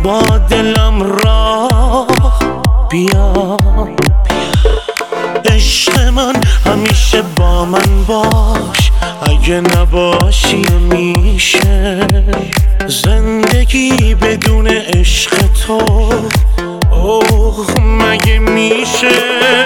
با دلم راه بیار. عشق من همیشه با من باش، اگه نباشی میشه زندگی بدون عشق تو. اوه مگه میشه؟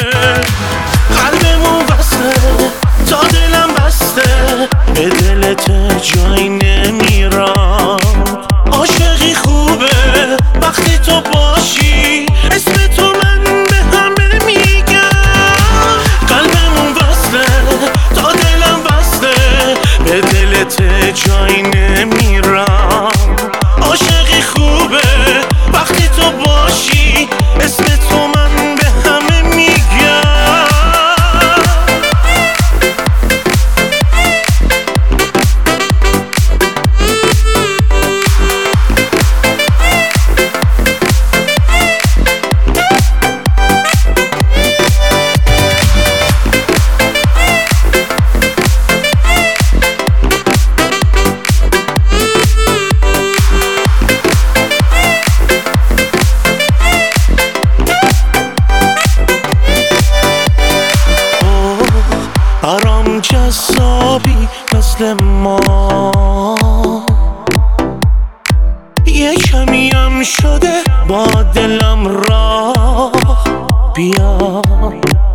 قلبمون بسته تا دلم بسته، به دلت جایی نمیرم. عاشقی خوبه وقتی تو باشی، اسم تو من به همه میگم. قلبمون بسته تا دلم بسته، به دلت جایی نمیرم. عاشقی خوبه وقتی تو باشی، اسم تو من به همه میگم. برام جذابی مثل ما، یه کمی هم شده با دلم راه بیار.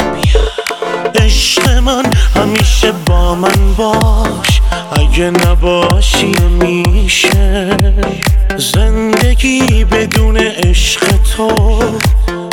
عشق من همیشه با من باش، اگه نباشی میشه زندگی بدون عشق تو.